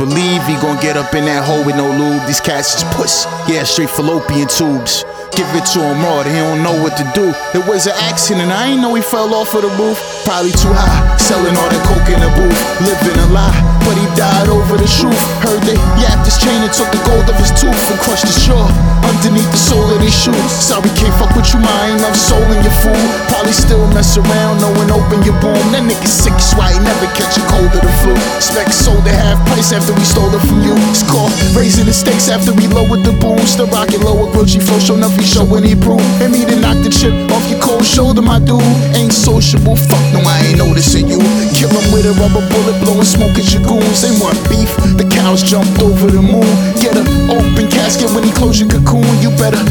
believe he gon' get up in that hole with no lube. These cats is puss, yeah, straight fallopian tubes. Give it to him raw, he don't know what to do. It was an accident, I ain't know he fell off of the roof. Probably too high, selling all that coke in the booth. Living a lie, but he died over the truth. Heard they yapped his chain and took the gold of his tooth and crushed his jaw underneath the sole of his shoes. Sorry, can't fuck with you, ma, I ain't enough soul in your fool. Probably still mess around, no one open your boom. That nigga sick, so I ain't never catch a cold of the flu. Spec sold at half price after we stole it from you. It's called raising the stakes after we lowered the boom. Still rockin' lower Gucci flow, show enough he show when he prove. And me to knock the chip off your cold shoulder, my dude. Ain't sociable, fuck no, I ain't noticing you. Kill him with a rubber bullet, blowing smoke at your goons. They want beef, the cows jumped over the moon. Get a open casket when he close your cocoon. You better